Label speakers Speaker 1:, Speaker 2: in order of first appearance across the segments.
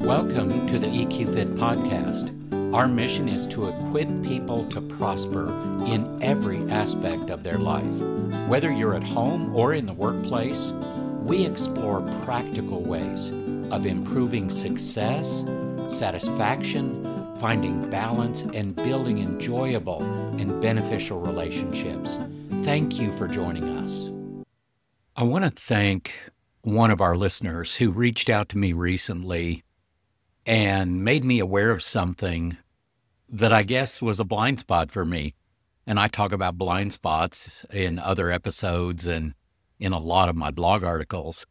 Speaker 1: Welcome to the EQ Fit podcast. Our mission is to equip people to prosper in every aspect of their life. Whether you're at home or in the workplace, we explore practical ways of improving success, satisfaction, finding balance, and building enjoyable and beneficial relationships. Thank you for joining us. I want to thank one of our listeners who reached out to me recently and made me aware of something that I guess was a blind spot for me. And I talk about blind spots in other episodes and in a lot of my blog articles.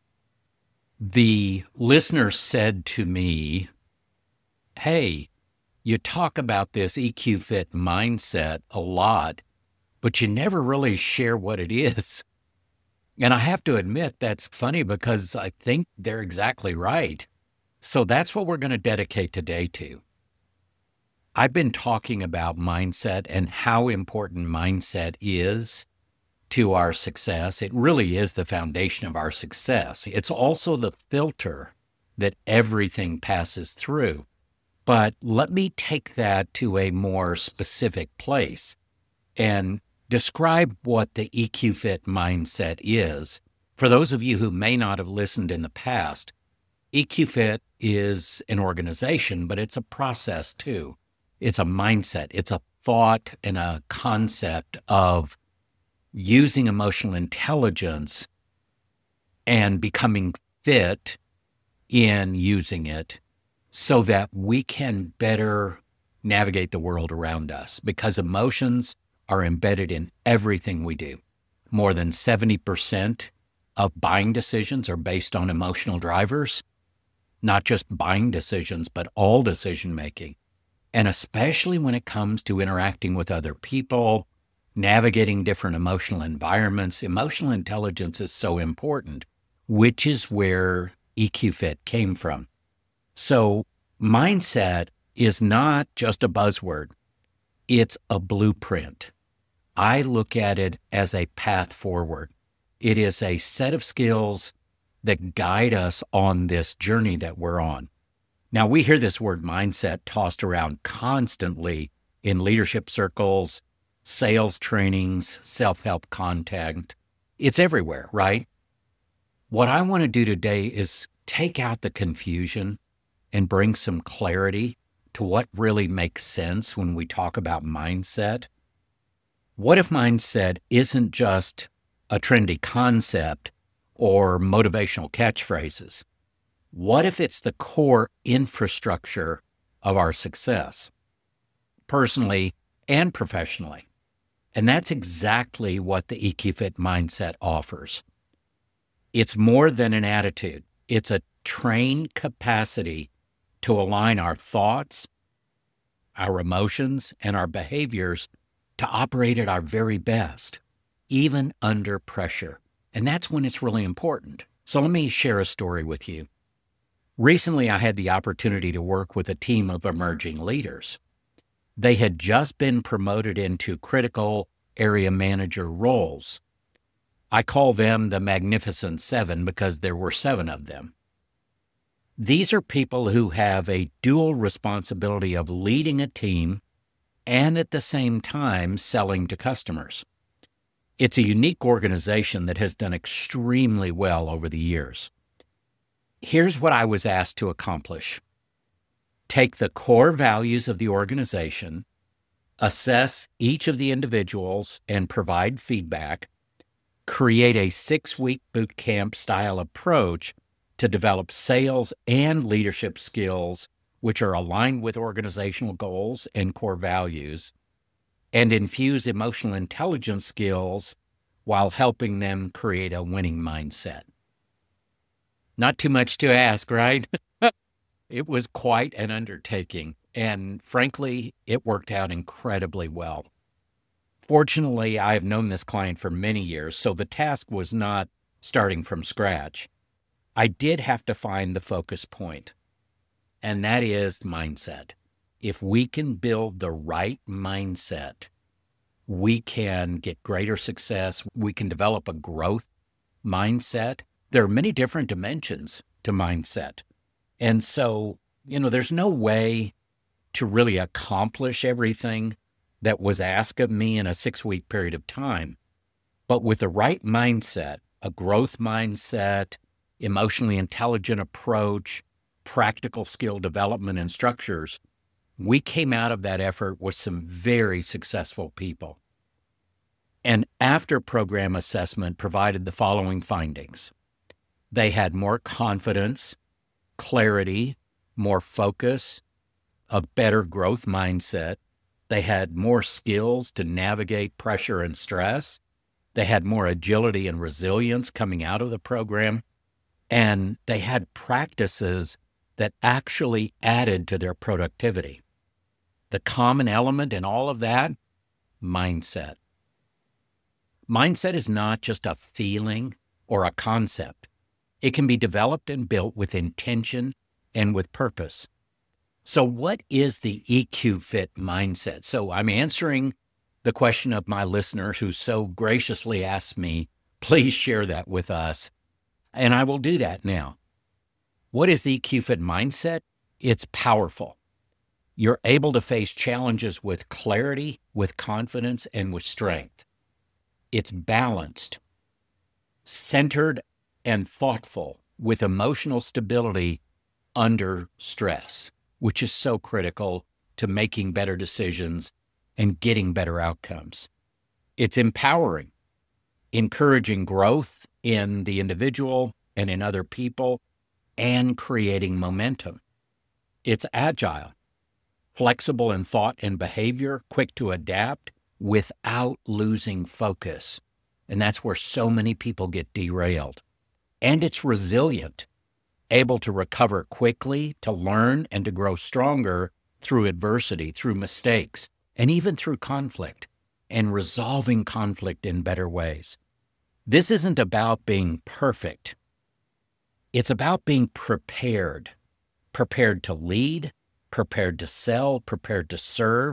Speaker 1: The listener said to me, "Hey, you talk about this EQ Fit mindset a lot, but you never really share what it is." And I have to admit, that's funny because I think they're exactly right. So that's what we're going to dedicate today to. I've been talking about mindset and how important mindset is to our success. It really is the foundation of our success. It's also the filter that everything passes through. But let me take that to a more specific place and describe what the EQ Fit mindset is. For those of you who may not have listened in the past, EQ Fit is an organization, but it's a process too. It's a mindset. It's a thought and a concept of using emotional intelligence and becoming fit in using it so that we can better navigate the world around us, because emotions are embedded in everything we do. More than 70% of buying decisions are based on emotional drivers. Not just buying decisions, but all decision making. And especially when it comes to interacting with other people, navigating different emotional environments, emotional intelligence is so important, which is where EQ Fit came from. So mindset is not just a buzzword. It's a blueprint. I look at it as a path forward. It is a set of skills that guide us on this journey that we're on. Now, we hear this word mindset tossed around constantly in leadership circles, sales trainings, self-help content. It's everywhere, right? What I want to do today is take out the confusion and bring some clarity to what really makes sense when we talk about mindset. What if mindset isn't just a trendy concept or motivational catchphrases? What if it's the core infrastructure of our success, personally and professionally? And that's exactly what the EQ Fit mindset offers. It's more than an attitude. It's a trained capacity to align our thoughts, our emotions, and our behaviors to operate at our very best, even under pressure. And that's when it's really important. So let me share a story with you. Recently, I had the opportunity to work with a team of emerging leaders. They had just been promoted into critical area manager roles. I call them the Magnificent Seven because there were 7 of them. These are people who have a dual responsibility of leading a team and at the same time selling to customers. It's a unique organization that has done extremely well over the years. Here's what I was asked to accomplish. Take the core values of the organization, assess each of the individuals and provide feedback, create a 6-week boot camp style approach to develop sales and leadership skills which are aligned with organizational goals and core values, and infuse emotional intelligence skills while helping them create a winning mindset. Not too much to ask, right? It was quite an undertaking, and frankly, it worked out incredibly well. Fortunately, I have known this client for many years, so the task was not starting from scratch. I did have to find the focus point, and that is mindset. If we can build the right mindset, we can get greater success. We can develop a growth mindset. There are many different dimensions to mindset. And so, there's no way to really accomplish everything that was asked of me in a 6-week period of time. But with the right mindset, a growth mindset, emotionally intelligent approach, practical skill development and structures, we came out of that effort with some very successful people. And after program assessment provided the following findings. They had more confidence, clarity, more focus, a better growth mindset. They had more skills to navigate pressure and stress. They had more agility and resilience coming out of the program. And they had practices that actually added to their productivity. The common element in all of that, mindset. Mindset is not just a feeling or a concept. It can be developed and built with intention and with purpose. So what is the EQ Fit mindset? So I'm answering the question of my listener who so graciously asked me, please share that with us. And I will do that now. What is the EQ Fit mindset? It's powerful. You're able to face challenges with clarity, with confidence, and with strength. It's balanced, centered, and thoughtful with emotional stability under stress, which is so critical to making better decisions and getting better outcomes. It's empowering, encouraging growth in the individual and in other people, and creating momentum. It's agile, flexible in thought and behavior, quick to adapt without losing focus. And that's where so many people get derailed. And it's resilient, able to recover quickly, to learn and to grow stronger through adversity, through mistakes, and even through conflict, and resolving conflict in better ways. This isn't about being perfect. It's about being prepared to lead, prepared to sell, prepared to serve.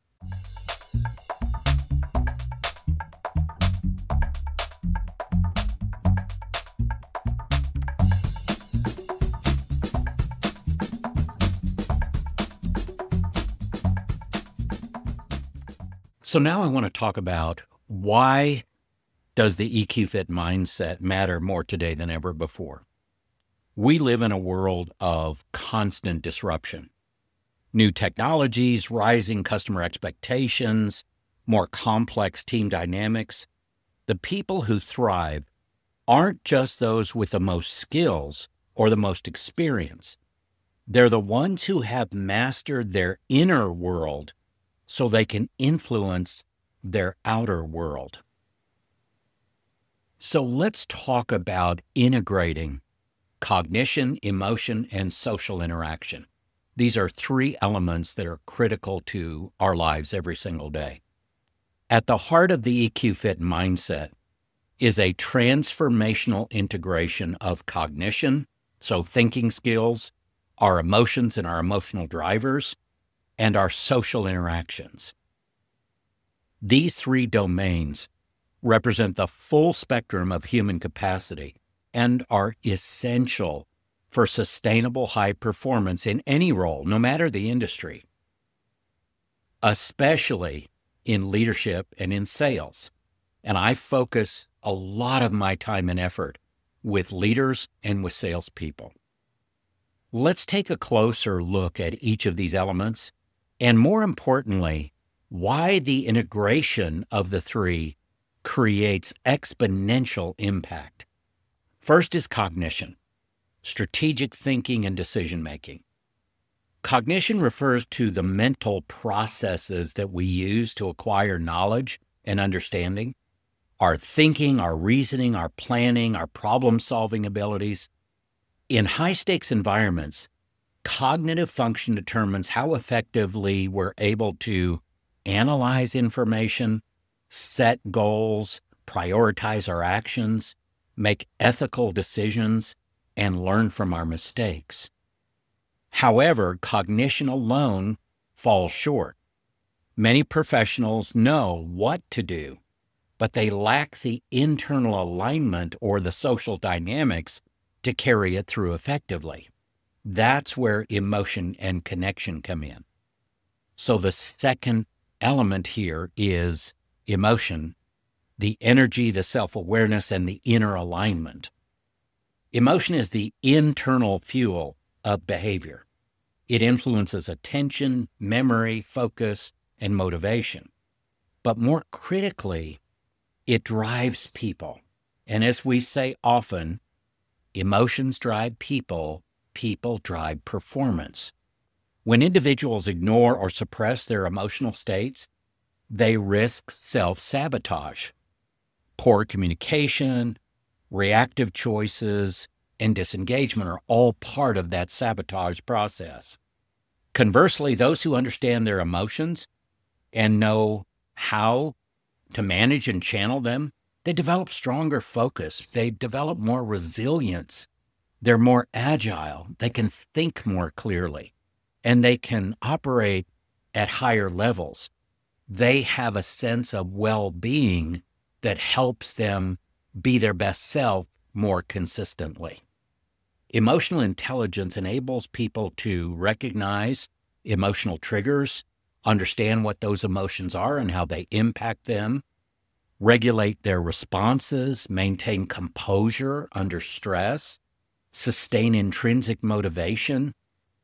Speaker 1: So now I want to talk about why does the EQ Fit mindset matter more today than ever before? We live in a world of constant disruption. New technologies, rising customer expectations, more complex team dynamics. The people who thrive aren't just those with the most skills or the most experience. They're the ones who have mastered their inner world so they can influence their outer world. So let's talk about integrating cognition, emotion, and social interaction. These are 3 elements that are critical to our lives every single day. At the heart of the EQ Fit mindset is a transformational integration of cognition, so thinking skills, our emotions and our emotional drivers, and our social interactions. These 3 domains represent the full spectrum of human capacity and are essential for sustainable high performance in any role, no matter the industry, especially in leadership and in sales. And I focus a lot of my time and effort with leaders and with salespeople. Let's take a closer look at each of these elements, and more importantly, why the integration of the 3 creates exponential impact. First is cognition, strategic thinking and decision-making. Cognition refers to the mental processes that we use to acquire knowledge and understanding, our thinking, our reasoning, our planning, our problem-solving abilities. In high-stakes environments, cognitive function determines how effectively we're able to analyze information, set goals, prioritize our actions, make ethical decisions, and learn from our mistakes. However, cognition alone falls short. Many professionals know what to do, but they lack the internal alignment or the social dynamics to carry it through effectively. That's where emotion and connection come in. So the second element here is emotion, the energy, the self-awareness, and the inner alignment. Emotion is the internal fuel of behavior. It influences attention, memory, focus, and motivation. But more critically, it drives people. And as we say often, emotions drive people, people drive performance. When individuals ignore or suppress their emotional states, they risk self-sabotage. Poor communication, reactive choices, and disengagement are all part of that sabotage process. Conversely, those who understand their emotions and know how to manage and channel them, they develop stronger focus. They develop more resilience. They're more agile. They can think more clearly, and they can operate at higher levels. They have a sense of well-being that helps them be their best self more consistently. Emotional intelligence enables people to recognize emotional triggers, understand what those emotions are and how they impact them, regulate their responses, maintain composure under stress, sustain intrinsic motivation.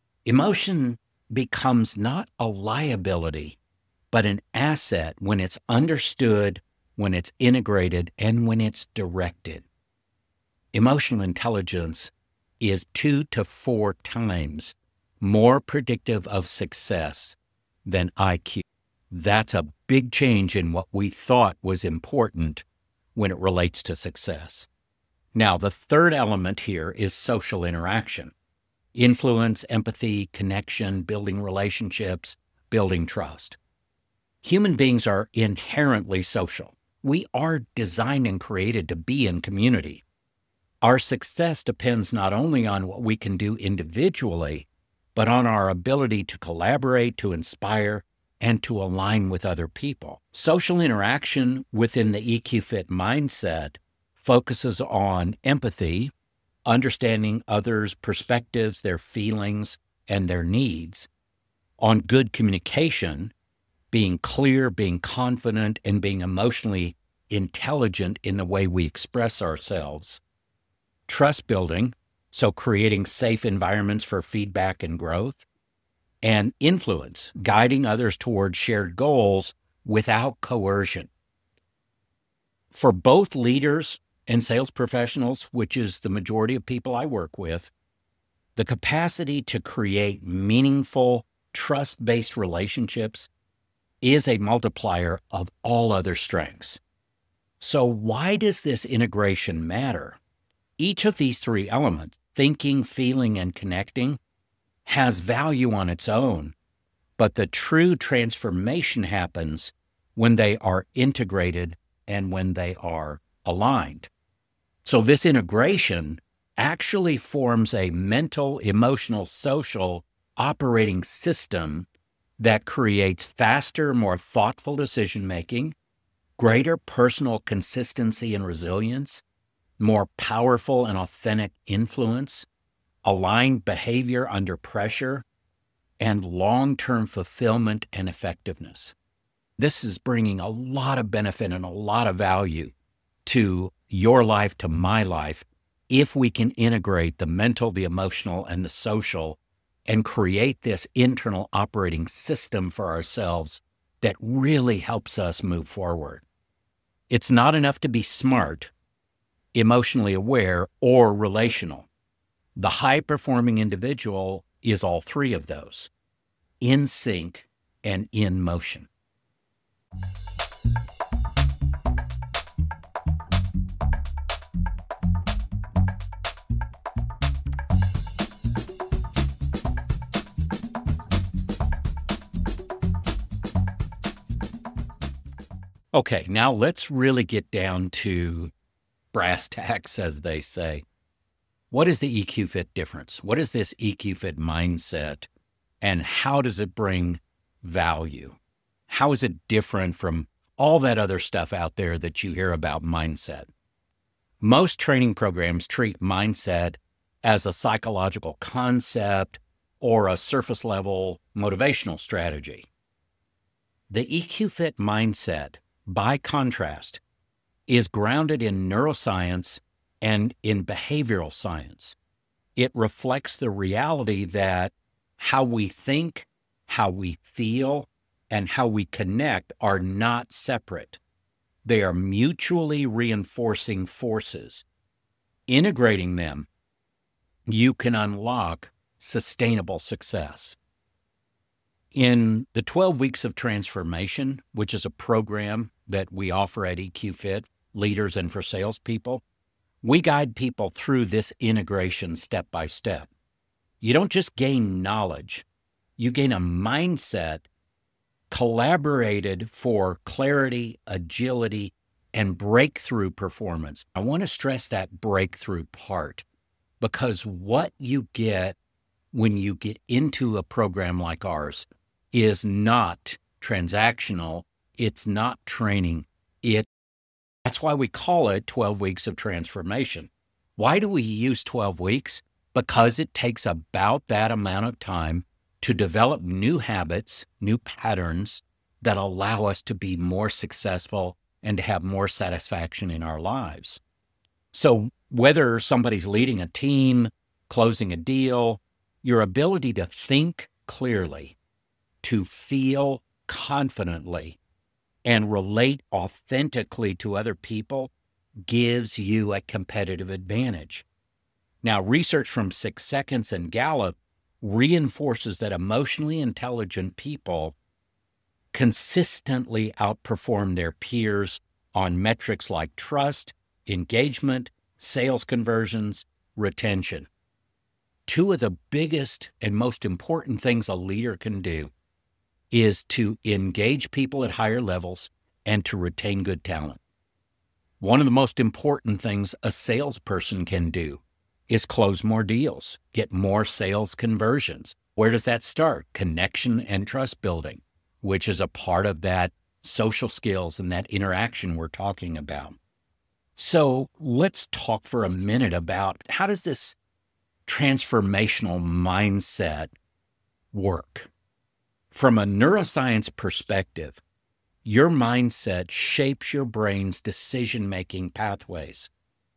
Speaker 1: Emotion becomes not a liability, but an asset when it's understood, when it's integrated, and when it's directed. Emotional intelligence is 2 to 4 times more predictive of success than IQ. That's a big change in what we thought was important when it relates to success. Now, the third element here is social interaction. Influence, empathy, connection, building relationships, building trust. Human beings are inherently social. We are designed and created to be in community. Our success depends not only on what we can do individually, but on our ability to collaborate, to inspire, and to align with other people. Social interaction within the EQ Fit mindset focuses on empathy, understanding others' perspectives, their feelings, and their needs, on good communication, being clear, being confident, and being emotionally intelligent in the way we express ourselves, trust building, so creating safe environments for feedback and growth, and influence, guiding others towards shared goals without coercion. For both leaders and sales professionals, which is the majority of people I work with, the capacity to create meaningful, trust-based relationships is a multiplier of all other strengths. So why does this integration matter? Each of these 3 elements, thinking, feeling, and connecting, has value on its own, but the true transformation happens when they are integrated and when they are aligned. So this integration actually forms a mental, emotional, social operating system that creates faster, more thoughtful decision-making, greater personal consistency and resilience, more powerful and authentic influence, aligned behavior under pressure, and long-term fulfillment and effectiveness. This is bringing a lot of benefit and a lot of value to your life, to my life, if we can integrate the mental, the emotional, and the social and create this internal operating system for ourselves that really helps us move forward. It's not enough to be smart, emotionally aware, or relational. The high-performing individual is all 3 of those, in sync and in motion. Okay, now let's really get down to brass tacks, as they say. What is the EQ Fit difference? What is this EQ Fit mindset, and how does it bring value? How is it different from all that other stuff out there that you hear about mindset? Most training programs treat mindset as a psychological concept or a surface level motivational strategy. The EQ Fit mindset, by contrast, is grounded in neuroscience and in behavioral science. It reflects the reality that how we think, how we feel, and how we connect are not separate. They are mutually reinforcing forces. Integrating them, you can unlock sustainable success. In the 12 Weeks of Transformation, which is a program that we offer at EQ Fit, leaders and for salespeople, we guide people through this integration step by step. You don't just gain knowledge, you gain a mindset collaborated for clarity, agility, and breakthrough performance. I want to stress that breakthrough part, because what you get when you get into a program like ours is not transactional. It's not training. That's why we call it 12 Weeks of Transformation. Why do we use 12 weeks? Because it takes about that amount of time to develop new habits, new patterns that allow us to be more successful and to have more satisfaction in our lives. So whether somebody's leading a team, closing a deal, your ability to think clearly, to feel confidently, and relate authentically to other people gives you a competitive advantage. Now, research from 6 Seconds and Gallup reinforces that emotionally intelligent people consistently outperform their peers on metrics like trust, engagement, sales conversions, retention. Two of the biggest and most important things a leader can do is to engage people at higher levels and to retain good talent. One of the most important things a salesperson can do is close more deals, get more sales conversions. Where does that start? Connection and trust building, which is a part of that social skills and that interaction we're talking about. So let's talk for a minute about how does this transformational mindset work? From a neuroscience perspective, your mindset shapes your brain's decision-making pathways.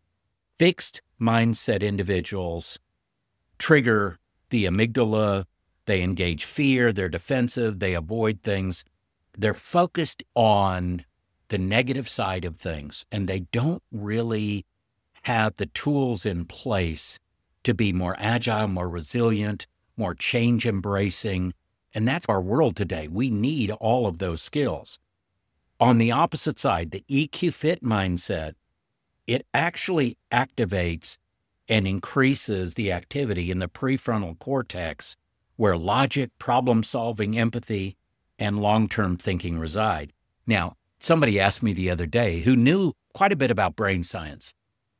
Speaker 1: Fixed mindset individuals trigger the amygdala, they engage fear, they're defensive, they avoid things. They're focused on the negative side of things, and they don't really have the tools in place to be more agile, more resilient, more change embracing. And that's our world today. We need all of those skills. On the opposite side, the EQ Fit mindset, it actually activates and increases the activity in the prefrontal cortex where logic, problem solving, empathy, and long-term thinking reside. Now, somebody asked me the other day who knew quite a bit about brain science,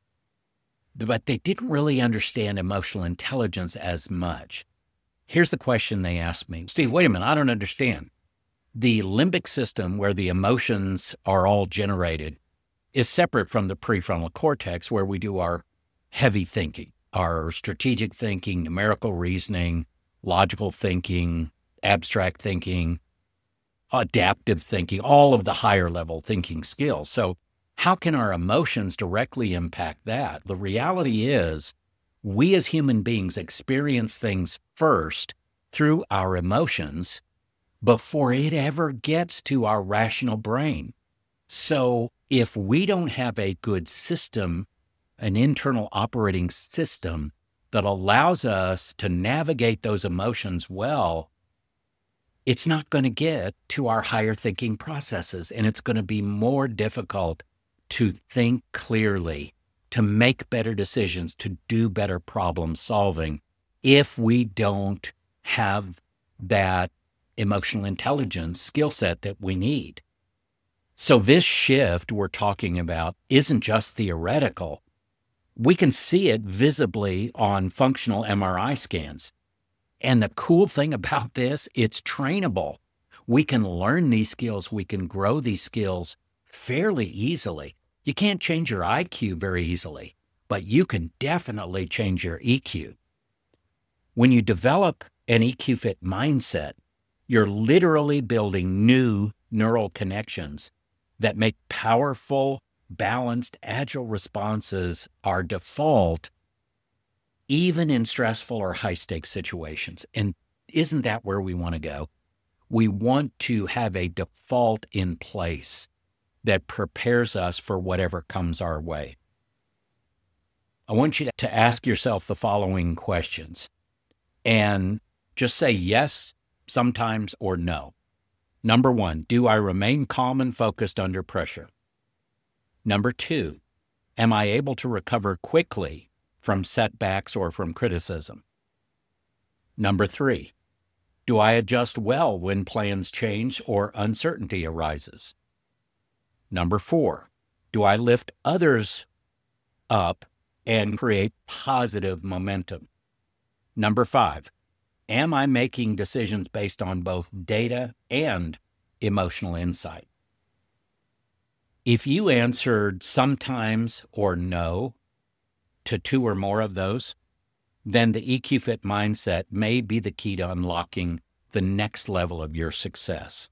Speaker 1: but they didn't really understand emotional intelligence as much. Here's the question they asked me. Steve, wait a minute, I don't understand. The limbic system, where the emotions are all generated, is separate from the prefrontal cortex, where we do our heavy thinking, our strategic thinking, numerical reasoning, logical thinking, abstract thinking, adaptive thinking, all of the higher level thinking skills. So how can our emotions directly impact that? The reality is, we as human beings experience things first through our emotions before it ever gets to our rational brain. So if we don't have a good system, an internal operating system that allows us to navigate those emotions well, it's not going to get to our higher thinking processes, and it's going to be more difficult to think clearly, to make better decisions, to do better problem solving if we don't have that emotional intelligence skill set that we need. So this shift we're talking about isn't just theoretical. We can see it visibly on functional MRI scans. And the cool thing about this, it's trainable. We can learn these skills. We can grow these skills fairly easily. You can't change your IQ very easily, but you can definitely change your EQ. When you develop an EQ Fit mindset, you're literally building new neural connections that make powerful, balanced, agile responses our default, even in stressful or high-stakes situations. And isn't that where we want to go? We want to have a default in place that prepares us for whatever comes our way. I want you to ask yourself the following questions and just say yes sometimes or no. Number 1, do I remain calm and focused under pressure? Number 2, am I able to recover quickly from setbacks or from criticism? Number 3, do I adjust well when plans change or uncertainty arises? Number 4, do I lift others up and create positive momentum? Number 5, am I making decisions based on both data and emotional insight? If you answered sometimes or no to 2 or more of those, then the EQ Fit mindset may be the key to unlocking the next level of your success.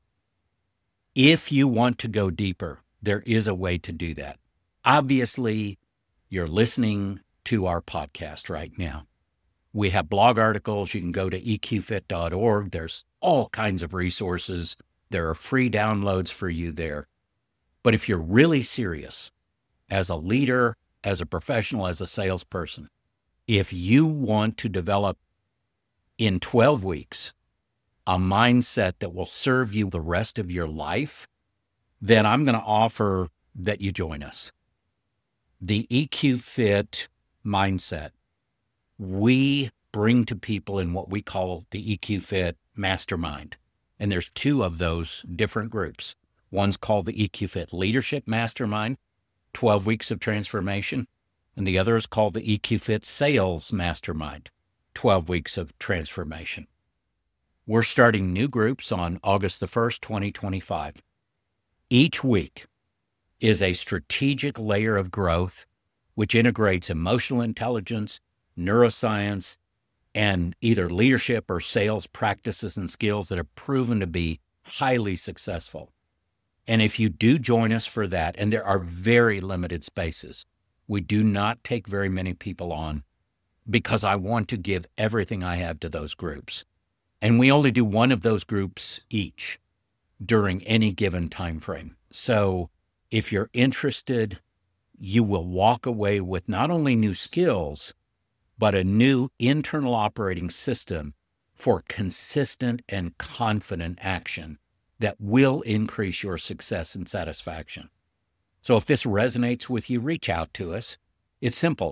Speaker 1: If you want to go deeper, there is a way to do that. Obviously, you're listening to our podcast right now. We have blog articles. You can go to eqfit.org. There's all kinds of resources. There are free downloads for you there. But if you're really serious as a leader, as a professional, as a salesperson, if you want to develop in 12 weeks a mindset that will serve you the rest of your life, then I'm going to offer that you join us. The EQ Fit mindset, we bring to people in what we call the EQ Fit Mastermind. And there's 2 of those different groups. One's called the EQ Fit Leadership Mastermind, 12 weeks of transformation. And the other is called the EQ Fit Sales Mastermind, 12 weeks of transformation. We're starting new groups on August the 1st, 2025. Each week is a strategic layer of growth, which integrates emotional intelligence, neuroscience, and either leadership or sales practices and skills that have proven to be highly successful. And if you do join us for that, and there are very limited spaces, we do not take very many people on because I want to give everything I have to those groups. And we only do one of those groups each during any given time frame. So if you're interested, you will walk away with not only new skills, but a new internal operating system for consistent and confident action that will increase your success and satisfaction. So if this resonates with you, reach out to us. It's simple,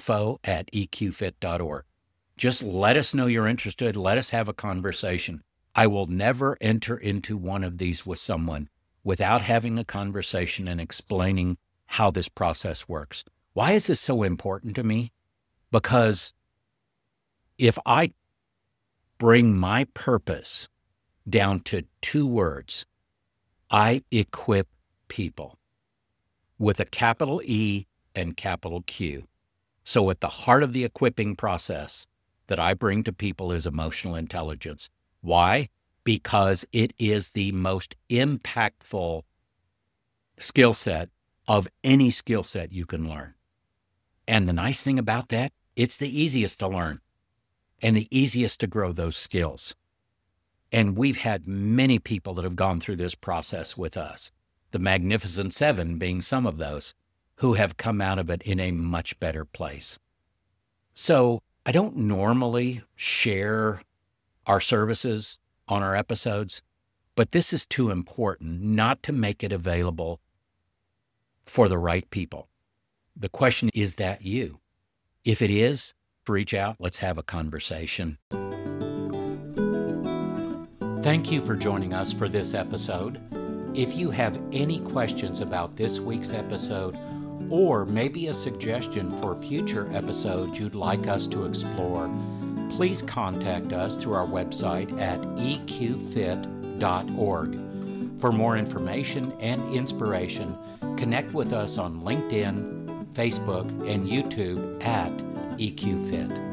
Speaker 1: info@eqfit.org. Just let us know you're interested. Let us have a conversation. I will never enter into one of these with someone without having a conversation and explaining how this process works. Why is this so important to me? Because if I bring my purpose down to 2 words, I equip people with a capital E and capital Q. So at the heart of the equipping process that I bring to people is emotional intelligence. Why? Because it is the most impactful skill set of any skill set you can learn. And the nice thing about that, it's the easiest to learn and the easiest to grow those skills. And we've had many people that have gone through this process with us, the Magnificent Seven being some of those, who have come out of it in a much better place. So I don't normally share our services on our episodes, but this is too important not to make it available for the right people. The question is that you? If it is, reach out. Let's have a conversation. Thank you for joining us for this episode. If you have any questions about this week's episode, or maybe a suggestion for future episodes you'd like us to explore, please contact us through our website at eqfit.org. For more information and inspiration, connect with us on LinkedIn, Facebook, and YouTube at EQ Fit.